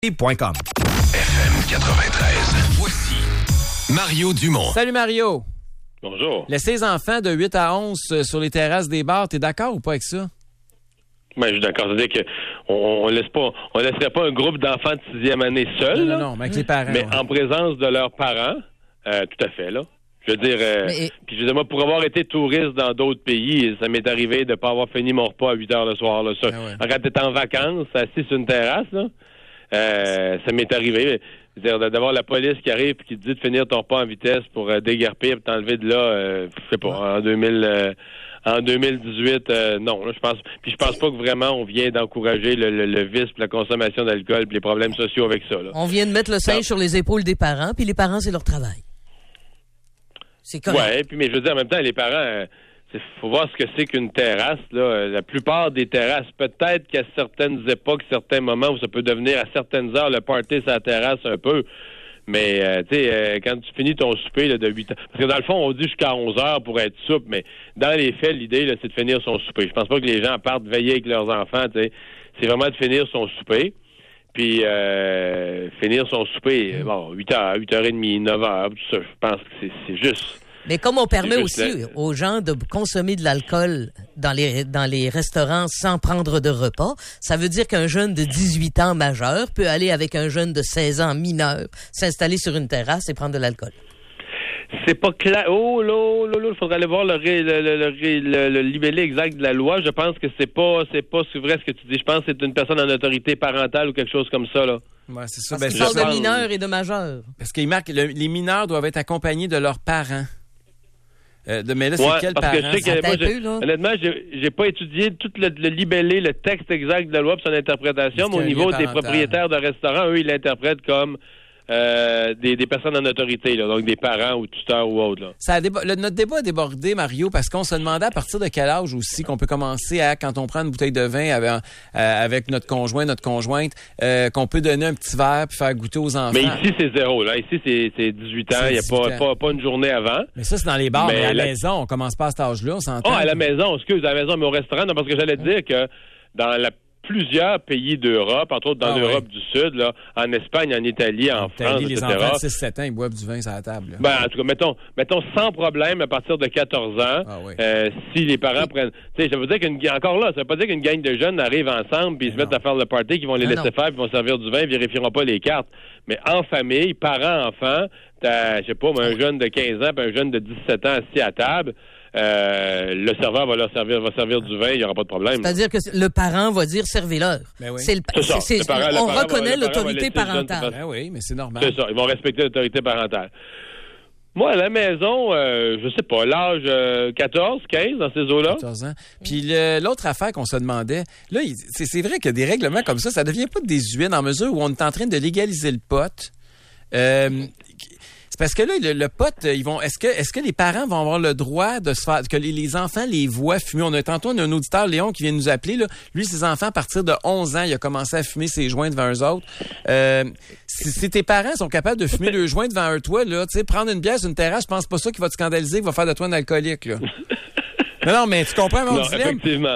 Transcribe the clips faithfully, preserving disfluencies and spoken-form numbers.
Point com. F M quatre-vingt-treize. Voici Mario Dumont. Salut Mario. Bonjour. Laisser les enfants de huit à onze sur les terrasses des bars, t'es d'accord ou pas avec ça? Ben, je suis d'accord. C'est-à-dire qu'on on laisse pas, on laisserait pas un groupe d'enfants de sixième année seuls. Non, non, là, non, mais avec les parents. Mais ouais. en présence de leurs parents, euh, tout à fait, là. Je veux dire, euh, Mais... puis je veux dire, moi, pour avoir été touriste dans d'autres pays, ça m'est arrivé de pas avoir fini mon repas à huit heures le soir, là. Ça, Ah ouais. quand t'es en vacances, assis sur une terrasse, là, euh, ça m'est arrivé. C'est-à-dire d'avoir la police qui arrive et qui te dit de finir ton repas en vitesse pour euh, déguerpir et t'enlever de là, euh, je sais pas, en deux mille, euh, en deux mille dix-huit, euh, non, là, je pense, puis je pense pas que vraiment on vient d'encourager le, le, le vice, la consommation d'alcool, puis les problèmes sociaux avec ça, là. On vient de mettre le singe Non. sur les épaules des parents, puis les parents, c'est leur travail. C'est correct. Ouais, puis mais je veux dire en même temps, les parents, euh, il faut voir ce que c'est qu'une terrasse, là. Euh, La plupart des terrasses, peut-être qu'à certaines époques, certains moments où ça peut devenir à certaines heures le party sur la terrasse un peu. Mais, euh, tu sais, euh, quand tu finis ton souper là, de huit heures... Parce que dans le fond, on dit jusqu'à onze heures pour être soupe, mais dans les faits, l'idée, là, c'est de finir son souper. Je pense pas que les gens partent veiller avec leurs enfants, tu sais. C'est vraiment de finir son souper, puis euh, finir son souper, bon, huit heures, huit heures trente, neuf heures, tout ça, je pense que c'est, c'est juste... Mais comme on permet C'est juste aussi la- aux gens de consommer de l'alcool dans les dans les restaurants sans prendre de repas, ça veut dire qu'un jeune de dix-huit ans majeur peut aller avec un jeune de seize ans mineur, s'installer sur une terrasse et prendre de l'alcool. C'est pas clair. Oh là, là, là, il faudrait aller voir le, ré, le, le, le, ré- le, le libellé exact de la loi. Je pense que c'est pas c'est pas c'est vrai ce que tu dis. Je pense que c'est une personne en autorité parentale ou quelque chose comme ça, là. Ouais, c'est ça. Parce Ben, qu'il je parle pense- de mineurs et de majeurs. Parce qu'il marque le- les mineurs doivent être accompagnés de leurs parents. Euh, de, mais là, c'est Ouais, quel parce parent? que je sais que Attends moi, un j'ai- peu, là. honnêtement, j'ai, j'ai pas étudié tout le, le libellé, le texte exact de la loi pour son interprétation, Est-ce mais au qu'il y a un niveau lien des parental? propriétaires de restaurants, eux, ils l'interprètent comme euh, des, des personnes en autorité, là, donc des parents ou tuteurs ou autres, là. Ça a déba- le- notre débat a débordé, Mario, parce qu'on se demandait à partir de quel âge aussi qu'on peut commencer à, quand on prend une bouteille de vin avec, euh, avec notre conjoint, notre conjointe, euh, qu'on peut donner un petit verre puis faire goûter aux enfants. Mais ici, c'est zéro, là. Ici, c'est, c'est dix-huit ans. C'est Il n'y a pas, dix-huit ans. pas, pas une journée avant. Mais ça, c'est dans les bars, mais, Mais à la la- maison, on commence pas à cet âge-là, on s'entend. Ah, à la maison, excuse, à la maison, mais au restaurant, non, parce que j'allais te dire que dans la, plusieurs pays d'Europe, entre autres dans Ah, l'Europe ouais. du Sud, là, en Espagne, en Italie, en T'as France, dit, les et cetera. enfants de six sept ans, ils boivent du vin sur la table. là. Ben, en tout cas, mettons, mettons sans problème à partir de quatorze ans, Ah oui. euh, si les parents prennent... Tu sais, ça veut dire qu'une... Encore là, ça veut pas dire qu'une gang de jeunes arrive ensemble puis ils se Non. mettent à faire le party, qu'ils vont les Non, laisser non. faire puis vont servir du vin, ils vérifieront pas les cartes. Mais en famille, parents, enfants, t'as, je sais pas, moi, un jeune de quinze ans puis un jeune de dix-sept ans assis à table, euh, le serveur va leur servir, va servir du vin, il y aura pas de problème. C'est-à-dire que le parent va dire servez-leur. Ben oui. C'est le, C'est ça. c'est- Le parent- le on parent va- reconnaît le parent va l'autorité laisser le jeune parentale. Ben oui, mais c'est normal. C'est ça, ils vont respecter l'autorité parentale. Moi, à la maison, euh, je sais pas, l'âge euh, quatorze, quinze, dans ces eaux-là. quatorze ans. Puis le- l'autre affaire qu'on se demandait, là, il- c'est, c'est vrai que des règlements comme ça, ça devient pas désuet dans mesure où on est en train de légaliser le pot. Euh, c'est parce que là, le, le pot, ils vont. Est-ce que, est-ce que les parents vont avoir le droit de se faire, que les, les enfants les voient fumer? On a tantôt on a un auditeur, Léon, qui vient nous appeler. Là. Lui, ses enfants, à partir de onze ans, il a commencé à fumer ses joints devant eux autres. Euh, si, si tes parents sont capables de fumer le joint devant eux, toi, là, tu sais, prendre une bière sur une terrasse, je pense pas ça qui va te scandaliser, qui va faire de toi un alcoolique. Là. non, non, mais tu comprends mon Non, dilemme? effectivement.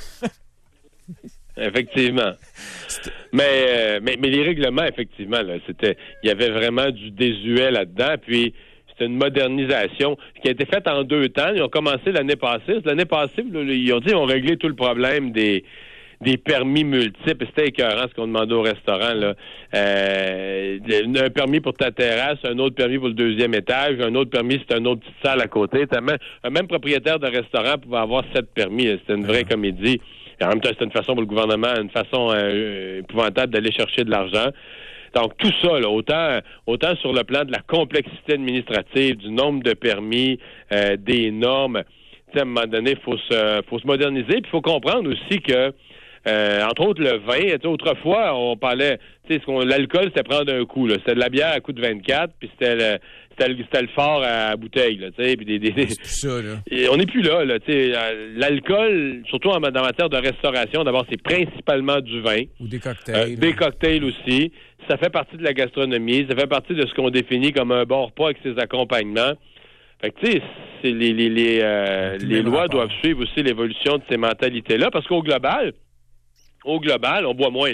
Effectivement. Mais, euh, mais mais les règlements, effectivement, là, c'était, il y avait vraiment du désuet là-dedans. Puis c'était une modernisation qui a été faite en deux temps. Ils ont commencé l'année passée. L'année passée, là, ils ont dit ils ont réglé tout le problème des des permis multiples. C'était écœurant ce qu'on demandait au restaurant, là. Euh, un permis pour ta terrasse, un autre permis pour le deuxième étage, un autre permis, c'est une autre petite salle à côté. T'as même, un même propriétaire de restaurant pouvait avoir sept permis. C'était une vraie comédie. Et en même temps, c'était une façon pour le gouvernement, une façon euh, épouvantable d'aller chercher de l'argent. Donc, tout ça, là, autant, autant sur le plan de la complexité administrative, du nombre de permis, euh, des normes, tu sais, à un moment donné, il faut se, faut se moderniser. Puis, il faut comprendre aussi que, euh, entre autres, le vin, tu sais, autrefois, on parlait, tu sais, ce qu'on, l'alcool, c'était prendre un coup, là. C'était de la bière à coup de vingt-quatre, puis c'était le, c'était le, c'était le fort à bouteille, là, tu sais, puis des, des, des- C'est plus ça, là. Et on n'est plus là, là, tu sais. euh, L'alcool, surtout en, dans matière de restauration, d'abord, c'est principalement du vin. Ou des Euh, cocktails. des cocktails aussi. Ça fait partie de la gastronomie. Ça fait partie de ce qu'on définit comme un bon repas avec ses accompagnements. Fait que, tu sais, c'est les, les, les, euh, Tout le les même lois rapport. doivent suivre aussi l'évolution de ces mentalités-là parce qu'au global, au global, on boit moins, là.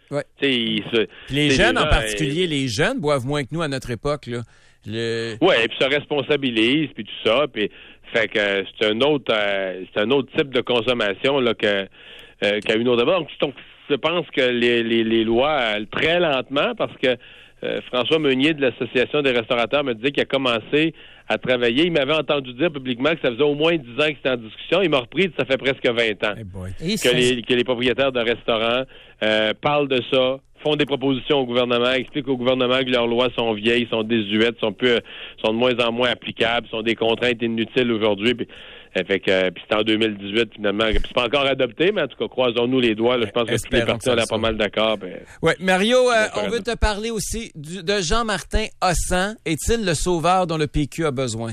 Ouais. Il se, les jeunes, en particulier, euh, les jeunes boivent moins que nous à notre époque, là. Le... Oui, puis se responsabilisent, puis tout ça, puis fait que euh, c'est un autre euh, c'est un autre type de consommation là que euh, qu'à une autre. D'abord, donc, je pense que les, les, les lois, euh, très lentement, parce que euh, François Meunier de l'Association des restaurateurs me disait qu'il a commencé à travailler. Il m'avait entendu dire publiquement que ça faisait au moins dix ans que c'était en discussion. Il m'a repris, ça fait presque vingt ans hey que, les, que les propriétaires de restaurants euh, parlent de ça, font des propositions au gouvernement, expliquent au gouvernement que leurs lois sont vieilles, sont désuètes, sont peu, sont de moins en moins applicables, sont des contraintes inutiles aujourd'hui. Puis, fait que, euh, puis c'est en deux mille dix-huit finalement. Puis c'est pas encore adopté, mais en tout cas, croisons-nous les doigts. Là, je pense que tous les partis ont l'air pas mal d'accord. Ben, oui, Mario, euh, on veut te parler aussi du, de Jean-Martin Hossan. Est-il le sauveur dont le P Q a besoin?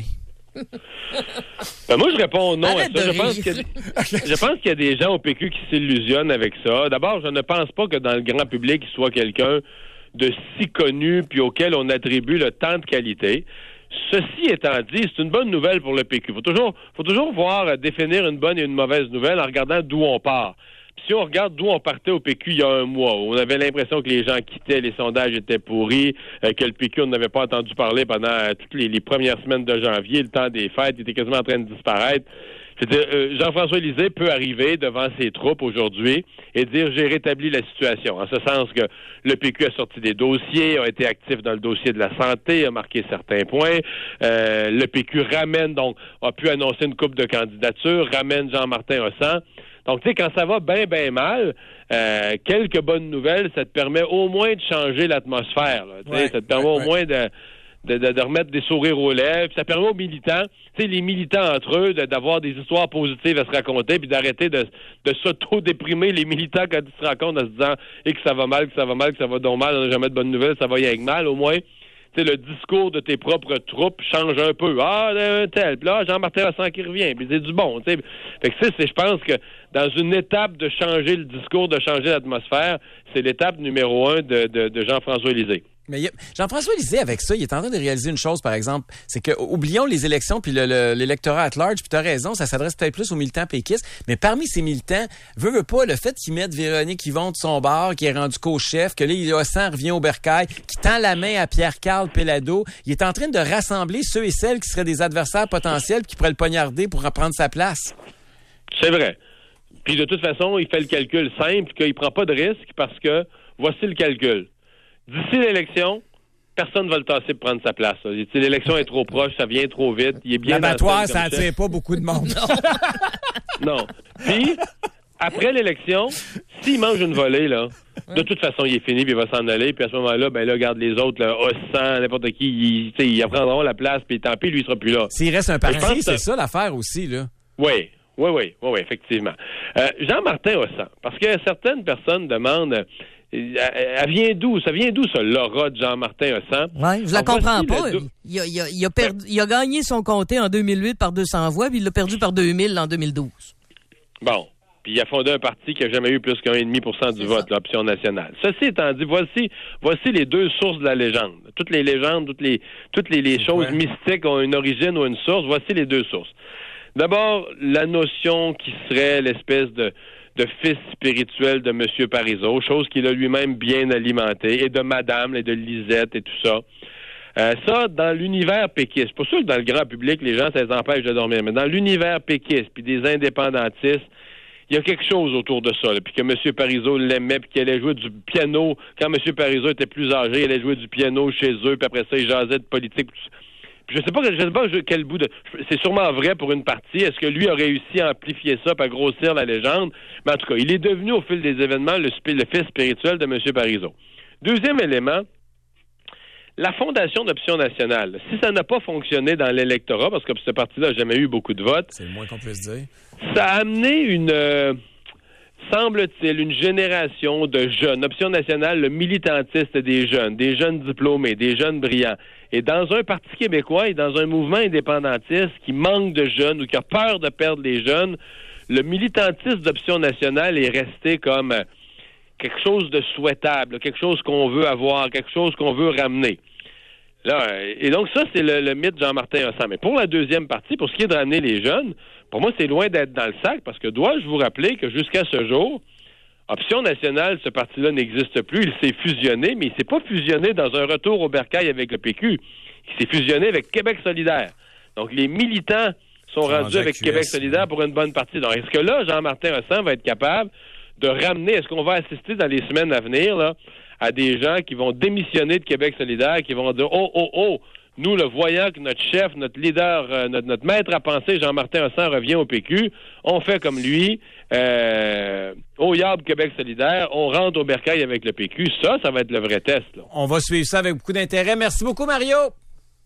Ben moi, je réponds non Arrête à ça. Je pense, que, je pense qu'il y a des gens au P Q qui s'illusionnent avec ça. D'abord, je ne pense pas que dans le grand public, il soit quelqu'un de si connu puis auquel on attribue le tant de qualité. Ceci étant dit, c'est une bonne nouvelle pour le P Q. Il faut toujours, faut toujours voir euh, définir une bonne et une mauvaise nouvelle en regardant d'où on part. Puis si on regarde d'où on partait au P Q il y a un mois, où on avait l'impression que les gens quittaient, les sondages étaient pourris, euh, que le P Q, on n'avait pas entendu parler pendant euh, toutes les, les premières semaines de janvier, le temps des fêtes, il était quasiment en train de disparaître. C'est-à-dire, euh, Jean-François Lisée peut arriver devant ses troupes aujourd'hui et dire « j'ai rétabli la situation ». En ce sens que le P Q a sorti des dossiers, a été actif dans le dossier de la santé, a marqué certains points. Euh, le P Q ramène, donc, a pu annoncer une couple de candidatures, ramène Jean-Martin Hossan. Donc, tu sais, quand ça va bien, bien mal, euh, quelques bonnes nouvelles, ça te permet au moins de changer l'atmosphère. Là, ouais, ça te permet ouais, au ouais. moins de... De, de, de remettre des sourires aux lèvres. Puis ça permet aux militants, tu sais, les militants entre eux, de, d'avoir des histoires positives à se raconter, puis d'arrêter de, de s'auto-déprimer les militants quand ils se racontent en se disant et que ça va mal, que ça va mal, que ça va donc mal, on n'a jamais de bonnes nouvelles, ça va y avec mal. Au moins, tu sais, le discours de tes propres troupes change un peu. Ah, un tel, puis là, Jean-Martin Hossan qui revient, puis c'est du bon, tu sais. Fait que c'est, je pense que dans une étape de changer le discours, de changer l'atmosphère, c'est l'étape numéro un de, de, de Jean-François Lisée. Mais a, Jean-François Lisée, avec ça, il est en train de réaliser une chose, par exemple, c'est que, oublions les élections puis le, le, l'électorat at large, puis t'as raison, ça s'adresse peut-être plus aux militants péquistes, mais parmi ces militants, veut, veut pas, le fait qu'ils mettent Véronique Yvon de son bord, qui est rendu co-chef, que là, Hossan revient au bercail, qui tend la main à Pierre-Carl Péladeau, il est en train de rassembler ceux et celles qui seraient des adversaires potentiels qui pourraient le poignarder pour reprendre sa place. C'est vrai. Puis de toute façon, il fait le calcul simple, qu'il prend pas de risque parce que voici le calcul. D'ici l'élection, personne ne va le tasser pour prendre sa place. Si l'élection est trop proche, ça vient trop vite. Il est bien l'abattoir, ça attire pas beaucoup de monde. Non. Puis, après l'élection, s'il mange une volée, là, de toute façon, il est fini, puis il va s'en aller. Puis à ce moment-là, ben là, regarde les autres, là, Hossan, n'importe qui, ils, ils apprendront la place, puis tant pis, lui, il sera plus là. S'il reste un parti, c'est ça l'affaire aussi, là. Oui. Oui, oui, oui, oui, effectivement. Euh, Jean-Martin Hossan, parce que certaines personnes demandent... Elle vient d'où? Ça vient d'où, ça, l'aura de Jean-Martin Hossan? Oui, je la comprends pas. Le... Il, a, il, a, il, a perdu, il a gagné son comté en deux mille huit par deux cents voix, puis il l'a perdu par deux mille en deux mille douze. Bon. Puis il a fondé un parti qui n'a jamais eu plus qu'un virgule cinq pour cent du vote, l'option nationale. Ceci étant dit, voici, voici les deux sources de la légende. Toutes les légendes, toutes les, toutes les, les choses ouais. mystiques ont une origine ou une source. Voici les deux sources. D'abord, la notion qui serait l'espèce de... de fils spirituel de M. Parizeau, chose qu'il a lui-même bien alimenté, et de Madame, et de Lisette, et tout ça. Euh, ça, dans l'univers péquiste, pas sûr que dans le grand public, les gens, ça les empêche de dormir, mais dans l'univers péquiste, puis des indépendantistes, il y a quelque chose autour de ça, là, puis que M. Parizeau l'aimait, puis qu'il allait jouer du piano. Quand M. Parizeau était plus âgé, il allait jouer du piano chez eux, puis après ça, il jasait de politique. Je sais pas, je sais pas quel bout de... C'est sûrement vrai pour une partie. Est-ce que lui a réussi à amplifier ça, à grossir la légende? Mais en tout cas, il est devenu au fil des événements le, le fils spirituel de M. Parizeau. Deuxième élément, la fondation d'Option nationale. Si ça n'a pas fonctionné dans l'électorat, parce que ce parti-là n'a jamais eu beaucoup de votes... C'est le moins qu'on puisse dire. Ça a amené une... Euh, semble-t-il, une génération de jeunes. Option nationale, le militantiste des jeunes, des jeunes diplômés, des jeunes brillants. Et dans un parti québécois et dans un mouvement indépendantiste qui manque de jeunes ou qui a peur de perdre les jeunes, le militantisme d'Option nationale est resté comme quelque chose de souhaitable, quelque chose qu'on veut avoir, quelque chose qu'on veut ramener. Là, et donc ça, c'est le, le mythe de Jean-Martin Hossan. Mais pour la deuxième partie, pour ce qui est de ramener les jeunes, pour moi, c'est loin d'être dans le sac, parce que dois-je vous rappeler que jusqu'à ce jour, Option nationale, ce parti-là n'existe plus. Il s'est fusionné, mais il s'est pas fusionné dans un retour au bercail avec le P Q. Il s'est fusionné avec Québec solidaire. Donc, les militants sont rendus avec Québec solidaire pour une bonne partie. Donc, est-ce que là, Jean-Martin Hossan va être capable de ramener, est-ce qu'on va assister dans les semaines à venir, là, à des gens qui vont démissionner de Québec solidaire, qui vont dire, oh, oh, oh, nous, le voyant que notre chef, notre leader, euh, notre, notre maître à penser, Jean-Martin Hossan, revient au P Q, on fait comme lui, euh, au Yab Québec solidaire, on rentre au bercail avec le P Q. Ça, ça va être le vrai test, là. On va suivre ça avec beaucoup d'intérêt. Merci beaucoup, Mario.